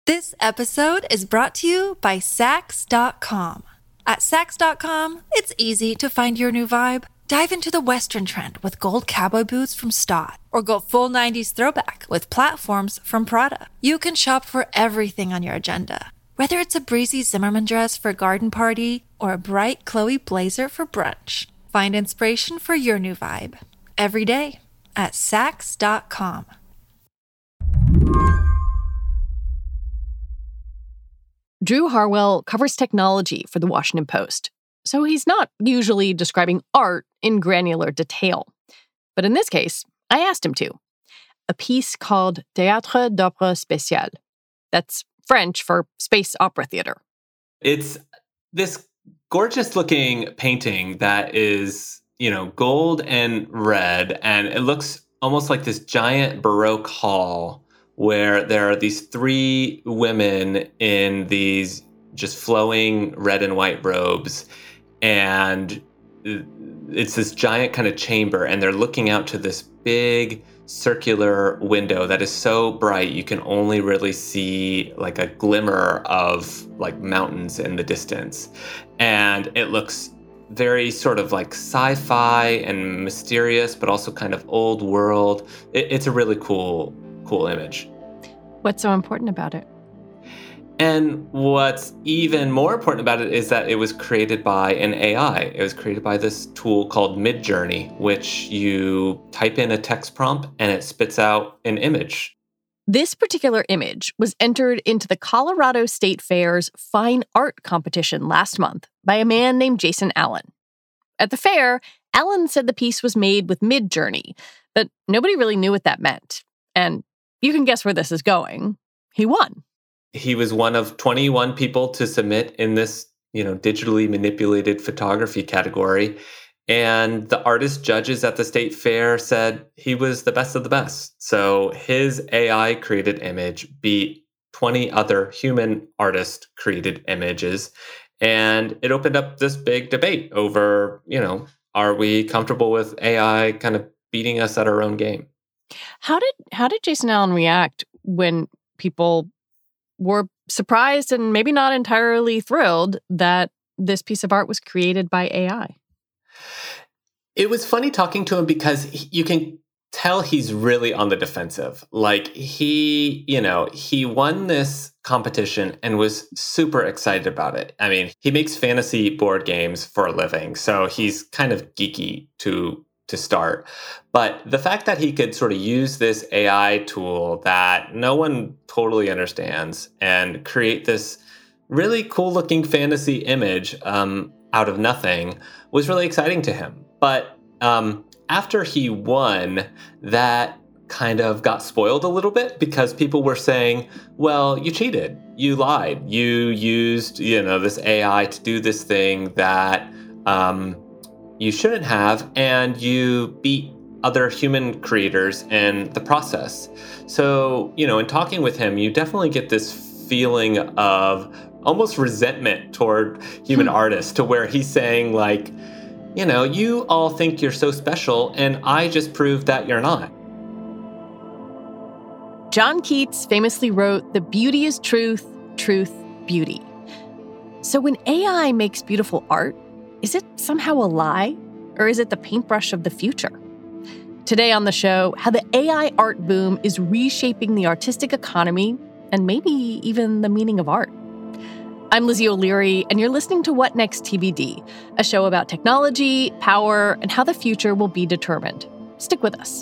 This episode is brought to you by Saks.com. At Saks.com, it's easy to find your new vibe. Dive into the Western trend with gold cowboy boots from Staud, or go full 90s throwback with platforms from Prada. You can shop for everything on your agenda, whether it's a breezy Zimmermann dress for a garden party or a bright Chloe blazer for brunch. Find inspiration for your new vibe every day at Saks.com. Drew Harwell covers technology for The Washington Post, so he's not usually describing art in granular detail. But in this case, I asked him to. A piece called Théâtre d'Opéra Spécial. That's French for space opera theater. It's this gorgeous-looking painting that is, gold and red, and it looks almost like this giant Baroque hall where there are these three women in these just flowing red and white robes. And it's this giant kind of chamber, and they're looking out to this big circular window that is so bright you can only really see like a glimmer of like mountains in the distance. And it looks very sort of like sci-fi and mysterious, but also kind of old world. It's a really cool image. What's so important about it? And what's even more important about it is that it was created by an AI. It was created by this tool called Midjourney, which you type in a text prompt and it spits out an image. This particular image was entered into the Colorado State Fair's Fine Art competition last month by a man named Jason Allen. At the fair, Allen said the piece was made with Midjourney, but nobody really knew what that meant. And you can guess where this is going. He won. He was one of 21 people to submit in this, digitally manipulated photography category. And the artist judges at the state fair said he was the best of the best. So his AI created image beat 20 other human artist created images. And it opened up this big debate over, are we comfortable with AI kind of beating us at our own game? How did Jason Allen react when people were surprised and maybe not entirely thrilled that this piece of art was created by AI? It was funny talking to him because you can tell he's really on the defensive. Like he won this competition and was super excited about it. I mean, he makes fantasy board games for a living, so he's kind of geeky to start. But the fact that he could sort of use this AI tool that no one totally understands and create this really cool looking fantasy image out of nothing was really exciting to him. But after he won, that kind of got spoiled a little bit because people were saying, well, you cheated, you lied, you used, this AI to do this thing that you shouldn't have, and you beat other human creators in the process. So, in talking with him, you definitely get this feeling of almost resentment toward human artists, to where he's saying like, you all think you're so special, and I just proved that you're not. John Keats famously wrote, "The beauty is truth, truth, beauty." So when AI makes beautiful art, is it somehow a lie, or is it the paintbrush of the future? Today on the show, how the AI art boom is reshaping the artistic economy and maybe even the meaning of art. I'm Lizzie O'Leary, and you're listening to What Next TBD, a show about technology, power, and how the future will be determined. Stick with us.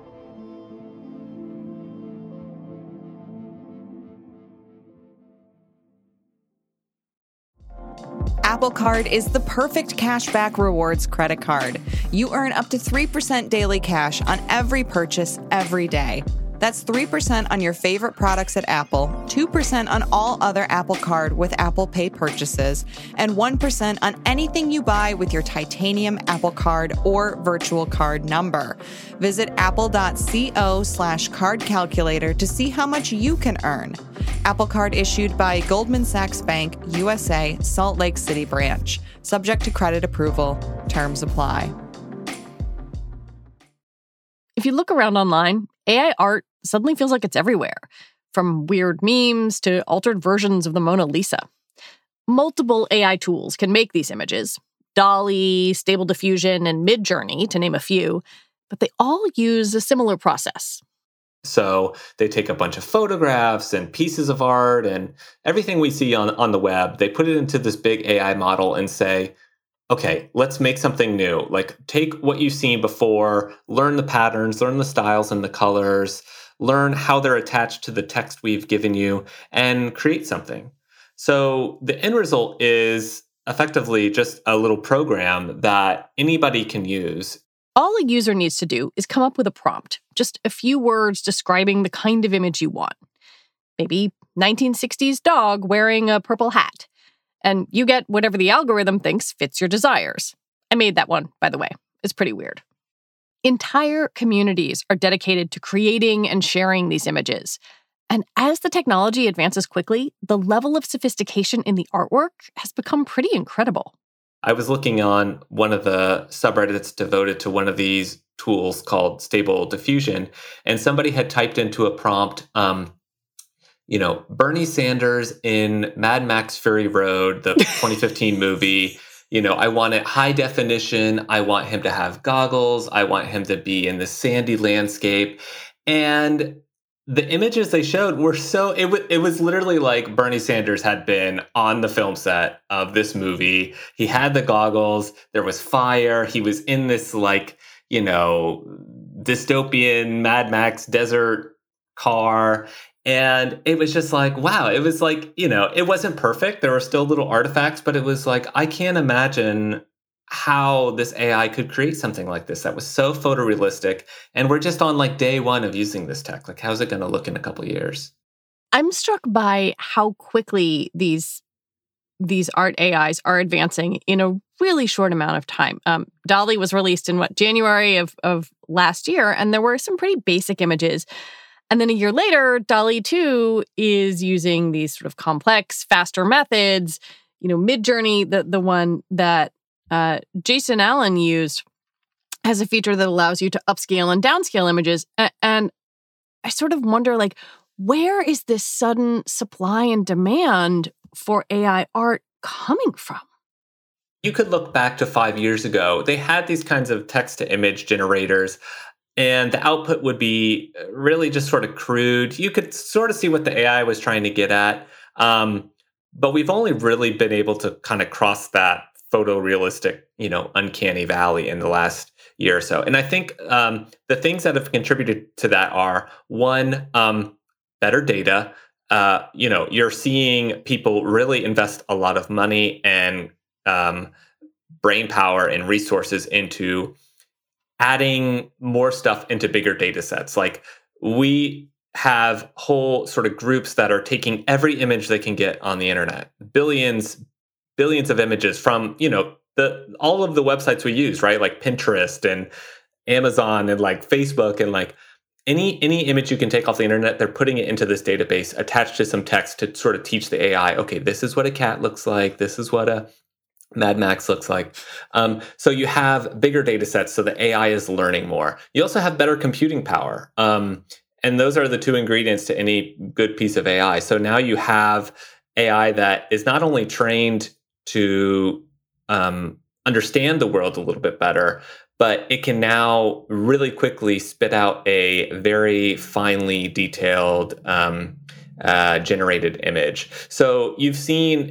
Apple Card is the perfect cashback rewards credit card. You earn up to 3% daily cash on every purchase every day. That's 3% on your favorite products at Apple, 2% on all other Apple Card with Apple Pay purchases, and 1% on anything you buy with your titanium Apple Card or virtual card number. Visit apple.co/card calculator to see how much you can earn. Apple Card issued by Goldman Sachs Bank, USA, Salt Lake City branch. Subject to credit approval. Terms apply. If you look around online, AI art suddenly feels like it's everywhere. from weird memes to altered versions of the Mona Lisa. Multiple AI tools can make these images, DALL-E, Stable Diffusion, and Midjourney, to name a few, but they all use a similar process. So they take a bunch of photographs and pieces of art and everything we see on the web, they put it into this big AI model and say, okay, let's make something new. Like, take what you've seen before, learn the patterns, learn the styles and the colors, learn how they're attached to the text we've given you, and create something. So the end result is effectively just a little program that anybody can use. All a user needs to do is come up with a prompt, just a few words describing the kind of image you want. Maybe 1960s dog wearing a purple hat. And you get whatever the algorithm thinks fits your desires. I made that one, by the way. It's pretty weird. Entire communities are dedicated to creating and sharing these images. And as the technology advances quickly, the level of sophistication in the artwork has become pretty incredible. I was looking on one of the subreddits devoted to one of these tools called Stable Diffusion, and somebody had typed into a prompt, Bernie Sanders in Mad Max Fury Road, the 2015 movie. I want it high definition. I want him to have goggles. I want him to be in the sandy landscape. And the images they showed were it was literally like Bernie Sanders had been on the film set of this movie. He had the goggles. There was fire. He was in this dystopian Mad Max desert car. And it was just like, wow, it was like, it wasn't perfect. There were still little artifacts, but it was like, I can't imagine how this AI could create something like this that was so photorealistic. And we're just on like day one of using this tech. Like, how's it going to look in a couple of years? I'm struck by how quickly these art AIs are advancing in a really short amount of time. DALL-E was released in January of last year, and there were some pretty basic images. And then a year later, DALL-E 2 is using these sort of complex, faster methods. Midjourney, the one that Jason Allen used, has a feature that allows you to upscale and downscale images. And I sort of wonder, where is this sudden supply and demand for AI art coming from? You could look back to 5 years ago. They had these kinds of text-to-image generators, and the output would be really just sort of crude. You could sort of see what the AI was trying to get at. But we've only really been able to kind of cross that photorealistic, uncanny valley in the last year or so. And I think the things that have contributed to that are, one, better data. You're seeing people really invest a lot of money and brain power and resources into adding more stuff into bigger data sets. Like, we have whole sort of groups that are taking every image they can get on the internet, billions of images from, all of the websites we use, right? Like Pinterest and Amazon and like Facebook and like any image you can take off the internet, they're putting it into this database attached to some text to sort of teach the AI, okay, this is what a cat looks like. This is what a Mad Max looks like. So you have bigger data sets, so the AI is learning more. You also have better computing power. And those are the two ingredients to any good piece of AI. So now you have AI that is not only trained to understand the world a little bit better, but it can now really quickly spit out a very finely detailed generated image. So you've seen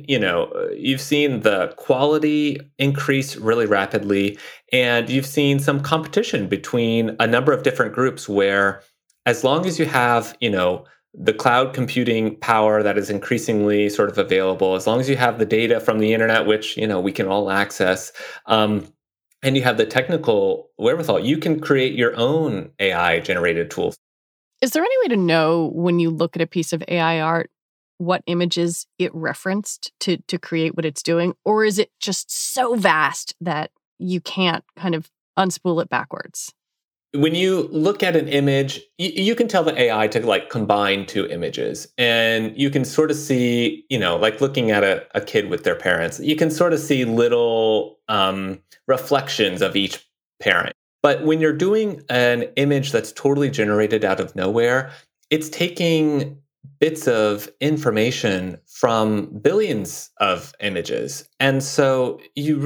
the quality increase really rapidly, and you've seen some competition between a number of different groups where, as long as you have, the cloud computing power that is increasingly sort of available, as long as you have the data from the internet, which, we can all access, and you have the technical wherewithal, you can create your own AI generated tools. Is there any way to know, when you look at a piece of AI art, what images it referenced to create what it's doing? Or is it just so vast that you can't kind of unspool it backwards? When you look at an image, you can tell the AI to like combine two images, and you can sort of see, like looking at a kid with their parents, you can sort of see little reflections of each parent. But when you're doing an image that's totally generated out of nowhere, it's taking bits of information from billions of images. And so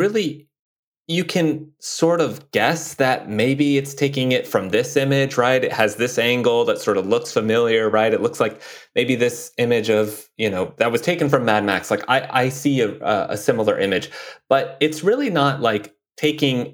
you can sort of guess that maybe it's taking it from this image, right? It has this angle that sort of looks familiar, right? It looks like maybe this image of, that was taken from Mad Max. Like I see a similar image, but it's really not like taking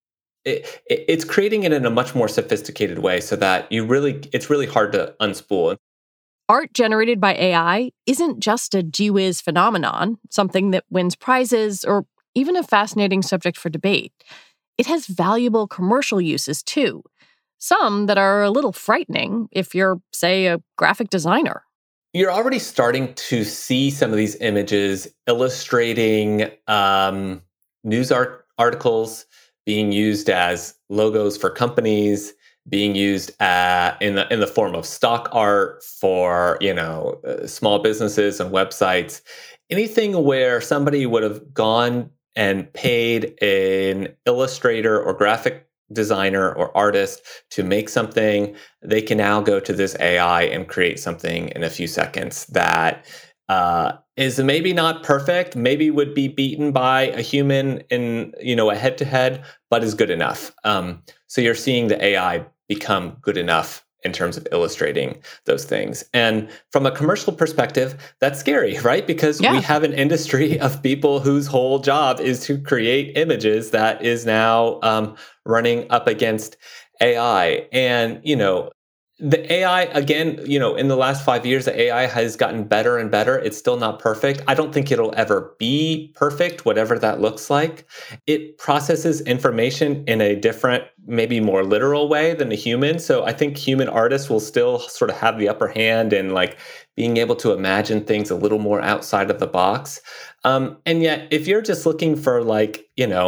it's creating it in a much more sophisticated way so that it's really hard to unspool. Art generated by AI isn't just a gee whiz phenomenon, something that wins prizes or even a fascinating subject for debate. It has valuable commercial uses too, some that are a little frightening if you're, say, a graphic designer. You're already starting to see some of these images illustrating news articles being used as logos for companies, being used in the form of stock art for small businesses and websites. Anything where somebody would have gone and paid an illustrator or graphic designer or artist to make something, they can now go to this AI and create something in a few seconds that is maybe not perfect, maybe would be beaten by a human in a head-to-head, but is good enough. So you're seeing the AI become good enough in terms of illustrating those things. And from a commercial perspective, that's scary, right? Because we have an industry of people whose whole job is to create images that is now running up against AI. And, the AI, again, in the last 5 years, the AI has gotten better and better. It's still not perfect. I don't think it'll ever be perfect, whatever that looks like. It processes information in a different, maybe more literal way than a human. So I think human artists will still sort of have the upper hand in like being able to imagine things a little more outside of the box. And yet, if you're just looking for like,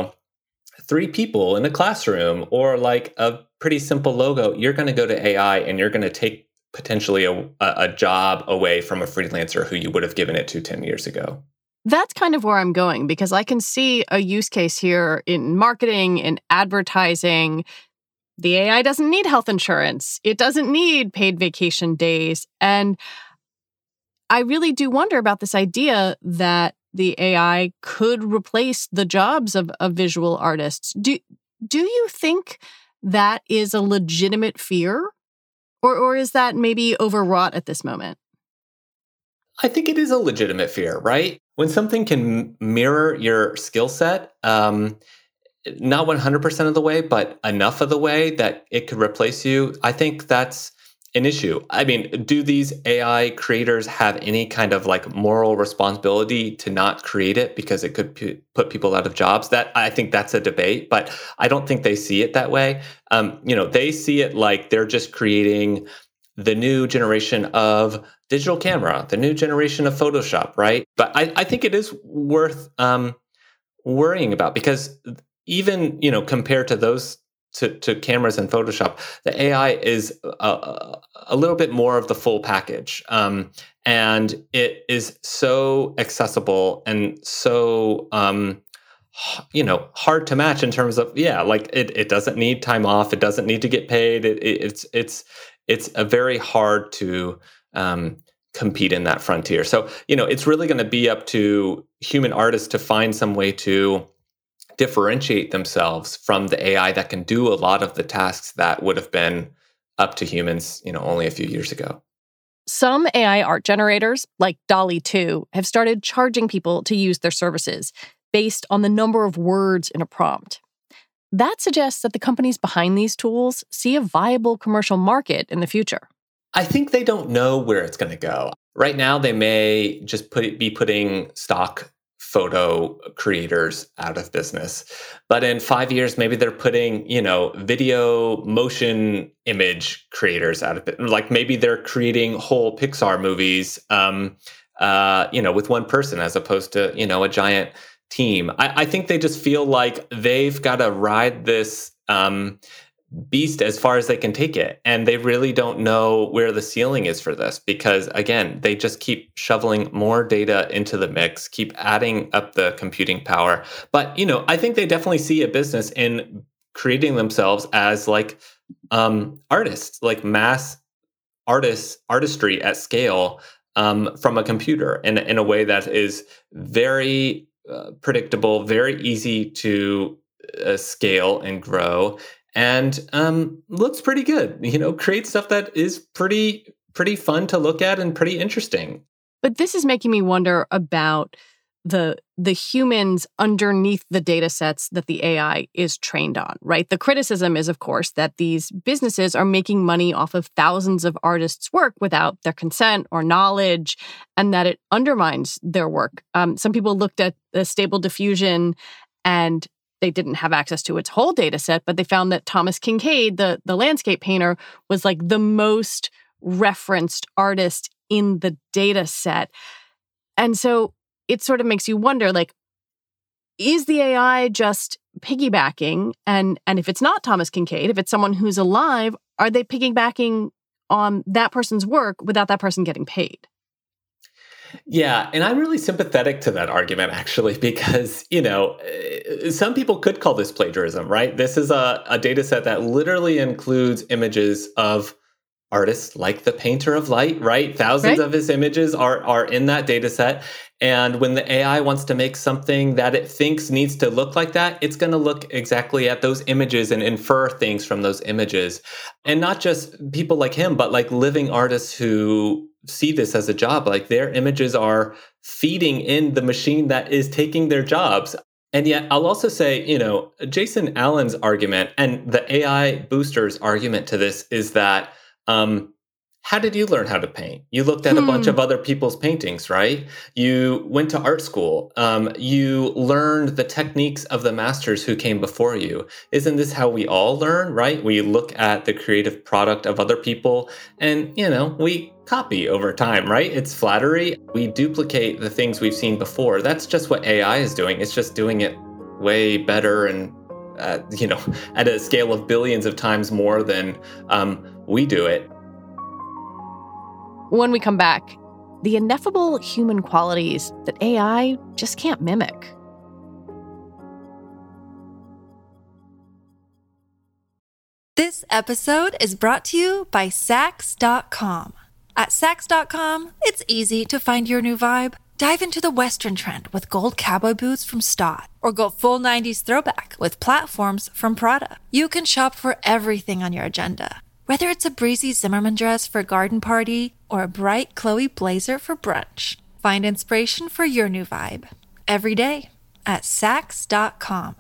3 people in a classroom or like a pretty simple logo, you're going to go to AI and you're going to take potentially a job away from a freelancer who you would have given it to 10 years ago. That's kind of where I'm going, because I can see a use case here in marketing, in advertising. The AI doesn't need health insurance. It doesn't need paid vacation days. And I really do wonder about this idea that the AI could replace the jobs of visual artists. Do you think that is a legitimate fear? Or is that maybe overwrought at this moment? I think it is a legitimate fear, right? When something can mirror your skill set, not 100% of the way, but enough of the way that it could replace you, I think that's an issue. I mean, do these AI creators have any kind of like moral responsibility to not create it because it could put people out of jobs? That I think that's a debate, but I don't think they see it that way. They see it like they're just creating the new generation of digital camera, the new generation of Photoshop, right? But I think it is worth worrying about because even, compared to those to cameras and Photoshop, the AI is a little bit more of the full package. And it is so accessible and so, hard to match in terms of, it doesn't need time off. It doesn't need to get paid. It's a very hard to compete in that frontier. So, it's really going to be up to human artists to find some way to differentiate themselves from the AI that can do a lot of the tasks that would have been up to humans, only a few years ago. Some AI art generators, like DALL-E 2, have started charging people to use their services based on the number of words in a prompt. That suggests that the companies behind these tools see a viable commercial market in the future. I think they don't know where it's going to go. Right now, they may just be putting stock photo creators out of business. But in 5 years, maybe they're putting, video motion image creators out of it. Like maybe they're creating whole Pixar movies, with one person as opposed to, a giant team. I think they just feel like they've got to ride this beast as far as they can take it. And they really don't know where the ceiling is for this because, again, they just keep shoveling more data into the mix, keep adding up the computing power. But, I think they definitely see a business in creating themselves as like artists, like mass artistry at scale from a computer in a way that is very predictable, very easy to scale and grow, and looks pretty good. Create stuff that is pretty fun to look at and pretty interesting. But this is making me wonder about the humans underneath the data sets that the AI is trained on, right? The criticism is, of course, that these businesses are making money off of thousands of artists' work without their consent or knowledge, and that it undermines their work. Some people looked at the Stable Diffusion, and they didn't have access to its whole data set, but they found that Thomas Kinkade, the landscape painter, was like the most referenced artist in the data set. And so it sort of makes you wonder, like, is the AI just piggybacking? And if it's not Thomas Kinkade, if it's someone who's alive, are they piggybacking on that person's work without that person getting paid? Yeah, and I'm really sympathetic to that argument, actually, because, some people could call this plagiarism, right? This is a data set that literally includes images of artists like the Painter of Light, right? Thousands of his images are in that data set. And when the AI wants to make something that it thinks needs to look like that, it's going to look exactly at those images and infer things from those images. And not just people like him, but like living artists who see this as a job. Like their images are feeding in the machine that is taking their jobs. And yet I'll also say, Jason Allen's argument and the AI boosters argument to this is that how did you learn how to paint? You looked at a bunch of other people's paintings, right? You went to art school. You learned the techniques of the masters who came before you. Isn't this how we all learn, right? We look at the creative product of other people and, we copy over time, right? It's flattery. We duplicate the things we've seen before. That's just what AI is doing. It's just doing it way better and, at a scale of billions of times more than we do it. When we come back, the ineffable human qualities that AI just can't mimic. This episode is brought to you by Saks.com. At Saks.com, it's easy to find your new vibe. Dive into the Western trend with gold cowboy boots from Stott, or go full 90s throwback with platforms from Prada. You can shop for everything on your agenda, whether it's a breezy Zimmermann dress for a garden party or a bright Chloe blazer for brunch. Find inspiration for your new vibe every day at Saks.com.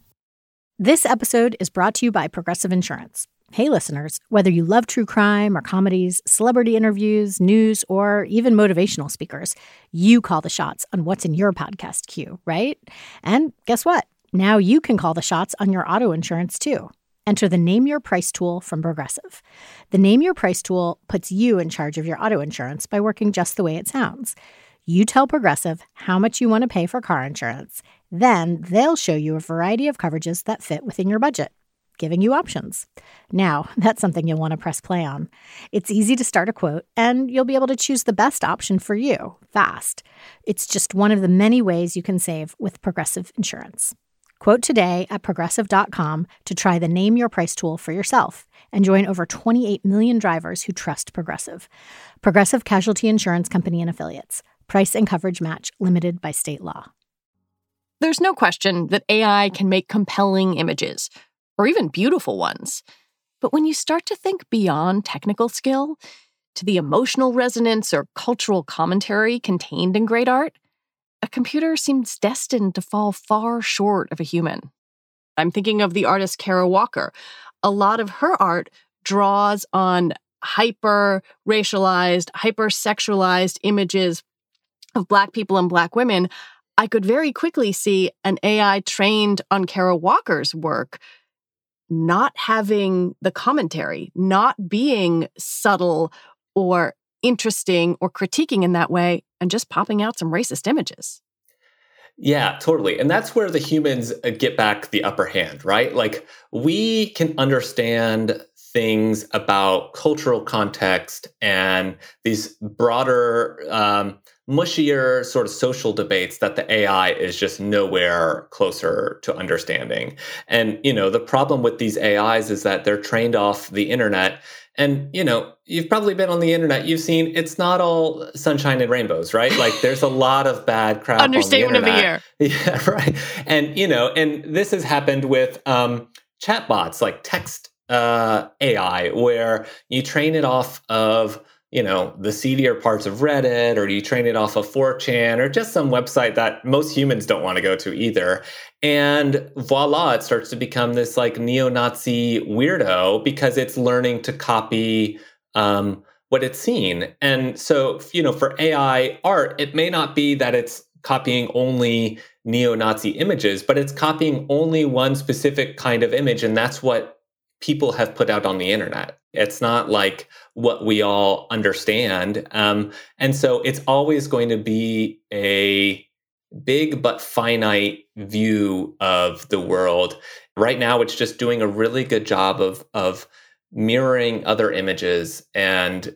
This episode is brought to you by Progressive Insurance. Hey, listeners, whether you love true crime or comedies, celebrity interviews, news, or even motivational speakers, you call the shots on what's in your podcast queue, right? And guess what? Now you can call the shots on your auto insurance, too. Enter the Name Your Price tool from Progressive. The Name Your Price tool puts you in charge of your auto insurance by working just the way it sounds. You tell Progressive how much you want to pay for car insurance. Then they'll show you a variety of coverages that fit within your budget, giving you options. Now, that's something you'll want to press play on. It's easy to start a quote, and you'll be able to choose the best option for you fast. It's just one of the many ways you can save with Progressive Insurance. Quote today at Progressive.com to try the Name Your Price tool for yourself and join over 28 million drivers who trust Progressive. Progressive Casualty Insurance Company and Affiliates. Price and coverage match limited by state law. There's no question that AI can make compelling images, or even beautiful ones. But when you start to think beyond technical skill to the emotional resonance or cultural commentary contained in great art, a computer seems destined to fall far short of a human. I'm thinking of the artist Kara Walker. A lot of her art draws on hyper-racialized, hyper-sexualized images of Black people and Black women. I could very quickly see an AI trained on Kara Walker's work not having the commentary, not being subtle or interesting or critiquing in that way, and just popping out some racist images. Yeah, totally. And that's where the humans get back the upper hand, right? Like, we can understand things about cultural context and these broader, mushier sort of social debates that the AI is just nowhere closer to understanding. And, the problem with these AIs is that they're trained off the internet, And, you've probably been on the internet. You've seen it's not all sunshine and rainbows, right? Like there's a lot of bad crap Understatement on the of the year. Yeah, right. And, and this has happened with chatbots like text AI, where you train it off of, the seedier parts of Reddit, or you train it off of 4chan, or just some website that most humans don't want to go to either. And voila, it starts to become this like neo-Nazi weirdo because it's learning to copy what it's seen. And so, for AI art, it may not be that it's copying only neo-Nazi images, but it's copying only one specific kind of image. And that's what people have put out on the internet. It's not like what we all understand. And so it's always going to be a big but finite view of the world. Right now, it's just doing a really good job of mirroring other images. And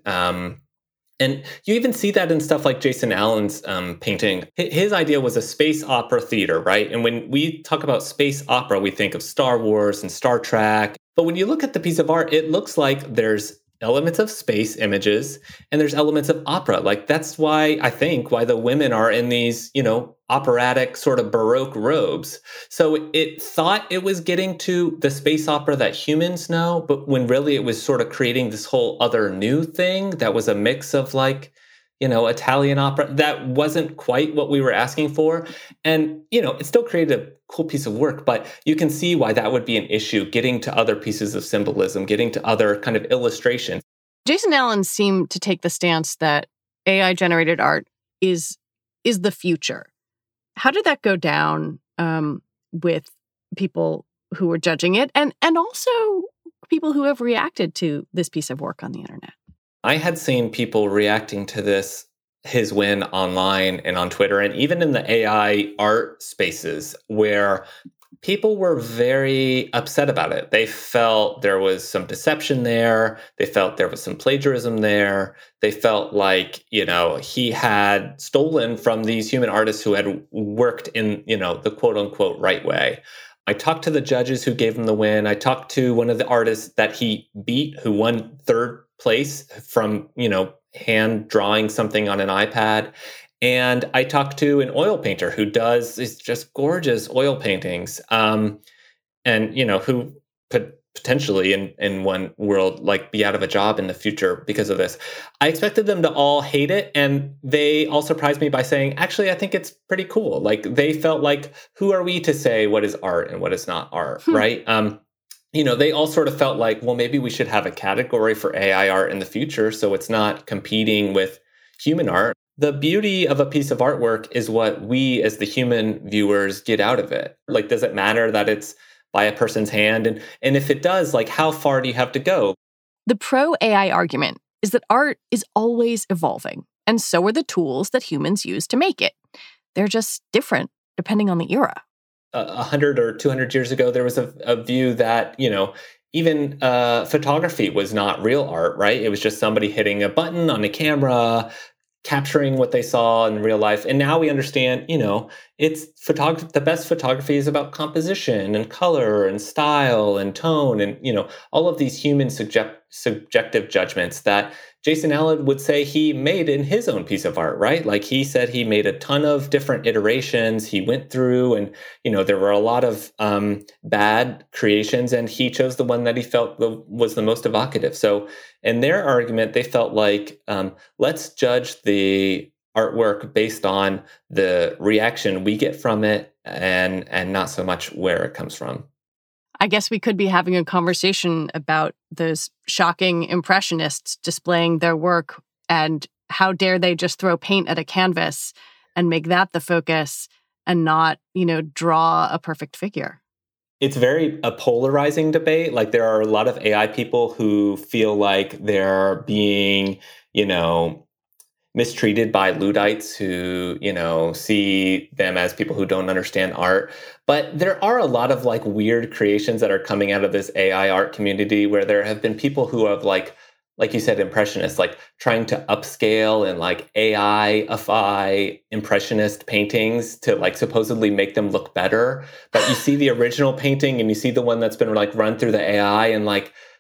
you even see that in stuff like Jason Allen's painting. His idea was a space opera theater, right? And when we talk about space opera, we think of Star Wars and Star Trek. But when you look at the piece of art, it looks like there's elements of space images and there's elements of opera. Like that's why the women are in these, operatic sort of Baroque robes. So it thought it was getting to the space opera that humans know, but when really it was sort of creating this whole other new thing that was a mix of like, Italian opera. That wasn't quite what we were asking for. And, it still created a cool piece of work, but you can see why that would be an issue, getting to other pieces of symbolism, getting to other kind of illustrations. Jason Allen seemed to take the stance that AI-generated art is the future. How did that go down with people who were judging it and also people who have reacted to this piece of work on the internet? I had seen people reacting to his win online and on Twitter, and even in the AI art spaces, where people were very upset about it. They felt there was some deception there. They felt there was some plagiarism there. They felt like, he had stolen from these human artists who had worked in, the quote unquote right way. I talked to the judges who gave him the win. I talked to one of the artists that he beat, who won third place from, hand drawing something on an iPad. And I talked to an oil painter who does these just gorgeous oil paintings, and, who could potentially in one world, like be out of a job in the future because of this. I expected them to all hate it. And they all surprised me by saying, actually, I think it's pretty cool. Like they felt like, who are we to say what is art and what is not art, right? They all sort of felt like, well, maybe we should have a category for AI art in the future so it's not competing with human art. The beauty of a piece of artwork is what we as the human viewers get out of it. Like, does it matter that it's by a person's hand? And if it does, like, how far do you have to go? The pro-AI argument is that art is always evolving, and so are the tools that humans use to make it. They're just different depending on the era. 100 or 200 years ago, there was a view that, even photography was not real art, right? It was just somebody hitting a button on a camera, capturing what they saw in real life. And now we understand, it's the best photography is about composition and color and style and tone and, all of these human subjective judgments that Jason Allen would say he made in his own piece of art, right? Like he said he made a ton of different iterations. He went through and, there were a lot of bad creations, and he chose the one that he felt was the most evocative. So in their argument, they felt like, let's judge the artwork based on the reaction we get from it and not so much where it comes from. I guess we could be having a conversation about those shocking impressionists displaying their work and how dare they just throw paint at a canvas and make that the focus and not, draw a perfect figure. It's very a polarizing debate. Like there are a lot of AI people who feel like they're being, mistreated by Luddites who, see them as people who don't understand art. But there are a lot of like weird creations that are coming out of this AI art community where there have been people who have like you said, impressionists, like trying to upscale and like AI-ify impressionist paintings to like supposedly make them look better. But you see the original painting and you see the one that's been like run through the AI and like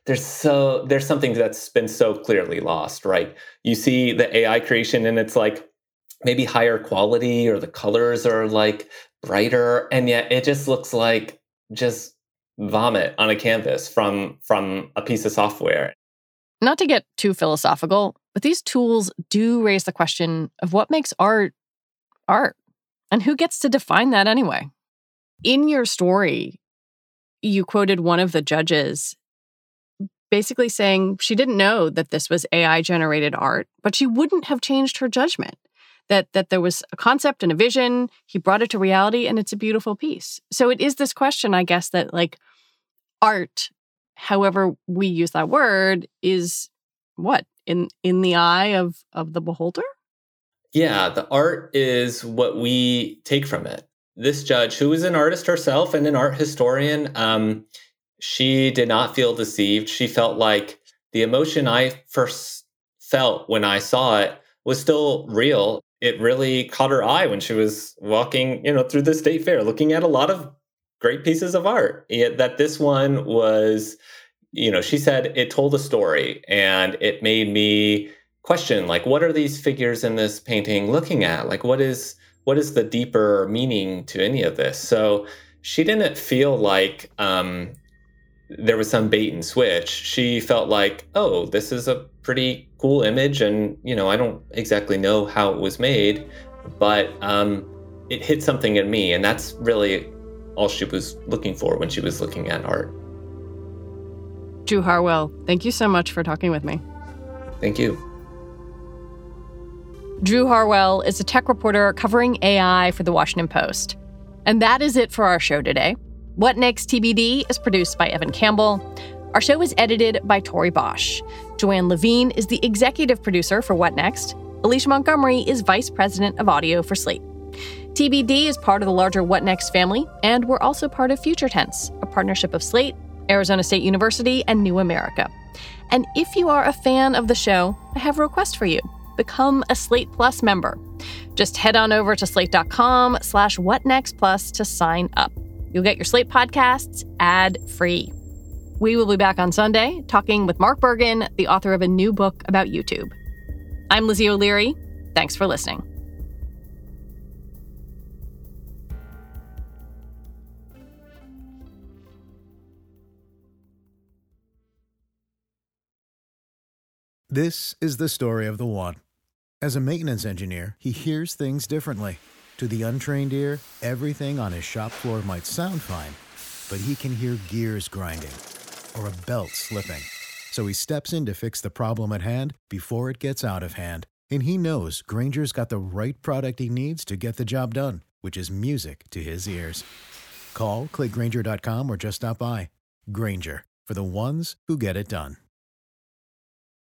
there's something that's been so clearly lost, right? You see the AI creation and it's like maybe higher quality, or the colors are like brighter, and yet it just looks like just vomit on a canvas from a piece of software. Not to get too philosophical, but these tools do raise the question of what makes art, and who gets to define that anyway. In your story, you quoted one of the judges basically saying she didn't know that this was AI-generated art, but she wouldn't have changed her judgment. That there was a concept and a vision, he brought it to reality, and it's a beautiful piece. So it is this question, I guess, that like art, however we use that word, is what? In the eye of the beholder? Yeah, the art is what we take from it. This judge, who is an artist herself and an art historian, she did not feel deceived. She felt like the emotion I first felt when I saw it was still real. It really caught her eye when she was walking, through the state fair, looking at a lot of great pieces of art. That this one was, she said it told a story, and it made me question, like, what are these figures in this painting looking at? Like, what is the deeper meaning to any of this? So she didn't feel like there was some bait and switch. She felt like, oh, this is a pretty cool image, and I don't exactly know how it was made, but it hit something in me, and that's really all she was looking for when she was looking at art. Drew Harwell, thank you so much for talking with me. Thank you. Drew Harwell is a tech reporter covering AI for The Washington Post. And that is it for our show today. What Next TBD is produced by Evan Campbell. Our show is edited by Tori Bosch. Joanne Levine is the executive producer for What Next. Alicia Montgomery is vice president of audio for Slate. TBD is part of the larger What Next family, and we're also part of Future Tense, a partnership of Slate, Arizona State University, and New America. And if you are a fan of the show, I have a request for you. Become a Slate Plus member. Just head on over to slate.com/whatnextplus to sign up. You'll get your Slate podcasts ad-free. We will be back on Sunday talking with Mark Bergen, the author of a new book about YouTube. I'm Lizzie O'Leary. Thanks for listening. This is the story of the one. As a maintenance engineer, he hears things differently. To the untrained ear, everything on his shop floor might sound fine, but he can hear gears grinding or a belt slipping. So he steps in to fix the problem at hand before it gets out of hand. And he knows Grainger's got the right product he needs to get the job done, which is music to his ears. Call, click Grainger.com, or just stop by. Grainger, for the ones who get it done.